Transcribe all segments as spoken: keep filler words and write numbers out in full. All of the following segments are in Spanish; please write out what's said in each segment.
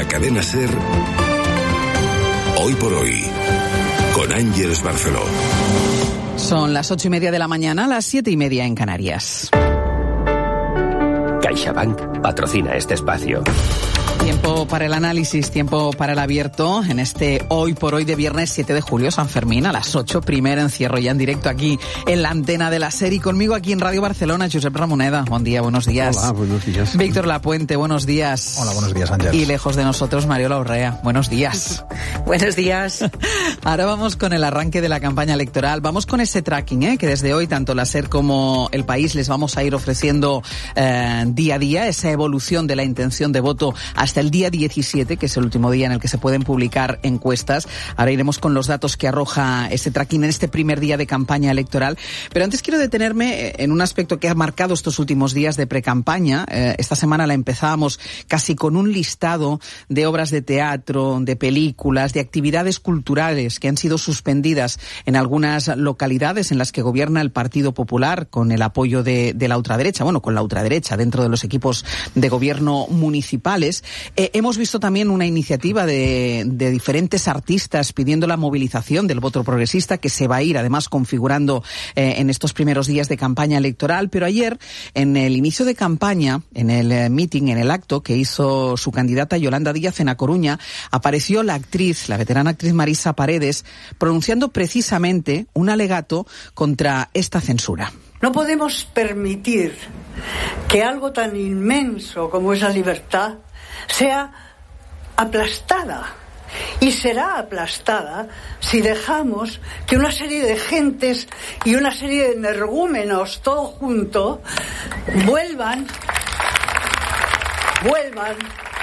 la cadena SER, Hoy por Hoy, con Ángeles Barceló. Son las ocho y media de la mañana, las siete y media en Canarias. CaixaBank patrocina este espacio. Tiempo para el análisis, tiempo para el abierto en este Hoy por Hoy de viernes siete de julio, San Fermín, a las ocho, primer encierro ya en directo aquí en la antena de la SER y conmigo aquí en Radio Barcelona, Josep Ramoneda. Buen día, buenos días. Hola, buenos días. Víctor Lapuente, buenos días. Hola, buenos días, Ángel. Y lejos de nosotros, Mariola Urrea. Buenos días. Buenos días. Ahora vamos con el arranque de la campaña electoral. Vamos con ese tracking, ¿eh? que desde hoy tanto la SER como El País les vamos a ir ofreciendo eh, día a día, esa evolución de la intención de voto hasta el día diecisiete, que es el último día en el que se pueden publicar encuestas. Ahora iremos con los datos que arroja ese tracking en este primer día de campaña electoral. Pero antes quiero detenerme en un aspecto que ha marcado estos últimos días de precampaña. Eh, esta semana la empezábamos casi con un listado de obras de teatro, de películas, de actividades culturales que han sido suspendidas en algunas localidades en las que gobierna el Partido Popular con el apoyo de, de la ultraderecha, bueno, con la ultraderecha dentro de los equipos de gobierno municipales. Eh, hemos visto también una iniciativa de, de diferentes artistas pidiendo la movilización del voto progresista que se va a ir además configurando eh, en estos primeros días de campaña electoral. Pero ayer, en el inicio de campaña, en el eh, meeting, en el acto que hizo su candidata Yolanda Díaz en A Coruña, apareció la actriz, la veterana actriz Marisa Paredes, pronunciando precisamente un alegato contra esta censura. No podemos permitir que algo tan inmenso como es la libertad sea aplastada, y será aplastada si dejamos que una serie de gentes y una serie de energúmenos todo junto vuelvan vuelvan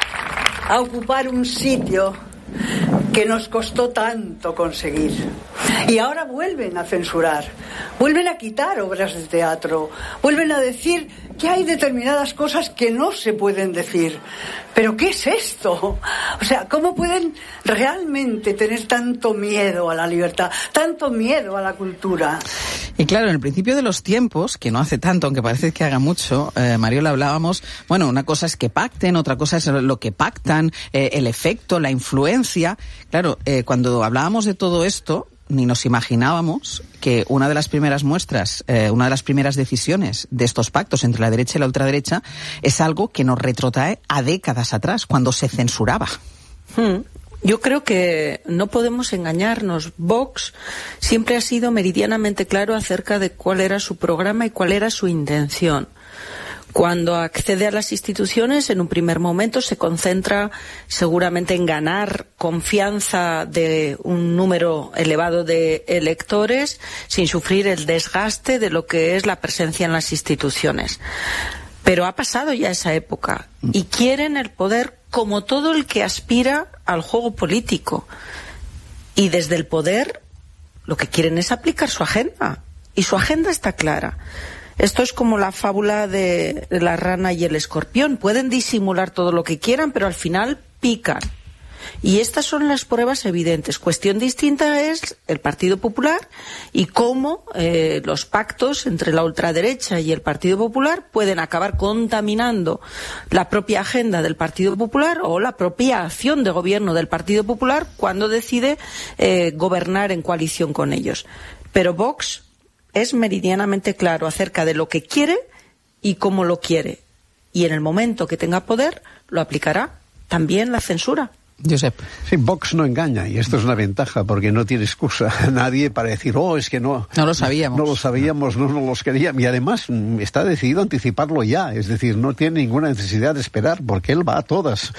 a ocupar un sitio que nos costó tanto conseguir. Y ahora vuelven a censurar, vuelven a quitar obras de teatro, vuelven a decir que hay determinadas cosas que no se pueden decir. ¿Pero qué es esto? O sea, ¿cómo pueden realmente tener tanto miedo a la libertad, tanto miedo a la cultura? Y claro, en el principio de los tiempos, que no hace tanto, aunque parece que haga mucho, eh, Mariola, hablábamos, bueno, una cosa es que pacten, otra cosa es lo que pactan, eh, el efecto, la influencia. Claro, eh, cuando hablábamos de todo esto, ni nos imaginábamos que una de las primeras muestras, eh, una de las primeras decisiones de estos pactos entre la derecha y la ultraderecha es algo que nos retrotrae a décadas atrás, cuando se censuraba. Hmm. Yo creo que no podemos engañarnos. Vox siempre ha sido meridianamente claro acerca de cuál era su programa y cuál era su intención. Cuando accede a las instituciones, en un primer momento se concentra seguramente en ganar confianza de un número elevado de electores sin sufrir el desgaste de lo que es la presencia en las instituciones. Pero ha pasado ya esa época y quieren el poder como todo el que aspira al juego político. Y desde el poder lo que quieren es aplicar su agenda. Y su agenda está clara. Esto es como la fábula de la rana y el escorpión. Pueden disimular todo lo que quieran, pero al final pican. Y estas son las pruebas evidentes. Cuestión distinta es el Partido Popular y cómo eh, los pactos entre la ultraderecha y el Partido Popular pueden acabar contaminando la propia agenda del Partido Popular o la propia acción de gobierno del Partido Popular cuando decide eh, gobernar en coalición con ellos. Pero Vox es meridianamente claro acerca de lo que quiere y cómo lo quiere. Y en el momento que tenga poder, lo aplicará también la censura. Josep. Sí, Vox no engaña, y esto es una ventaja, porque no tiene excusa nadie para decir, oh, es que no... No lo sabíamos. No lo sabíamos, no nos los queríamos, y además está decidido a anticiparlo ya, es decir, no tiene ninguna necesidad de esperar, porque él va a todas.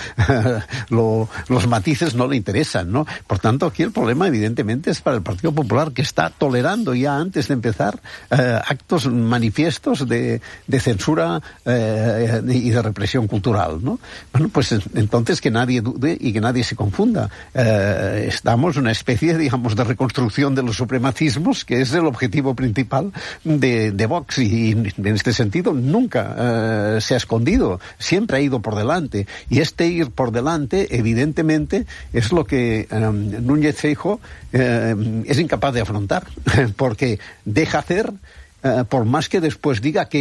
lo, los matices no le interesan, ¿no? Por tanto, aquí el problema, evidentemente, es para el Partido Popular, que está tolerando ya antes de empezar eh, actos manifiestos de, de censura eh, y de represión cultural, ¿no? Bueno, pues entonces que nadie dude y que nadie nadie se confunda. Eh, estamos en una especie, digamos, de reconstrucción de los supremacismos, que es el objetivo principal de, de Vox, y en este sentido nunca eh, se ha escondido, siempre ha ido por delante, y este ir por delante, evidentemente, es lo que eh, Núñez Feijóo eh, es incapaz de afrontar, porque deja hacer, eh, por más que después diga que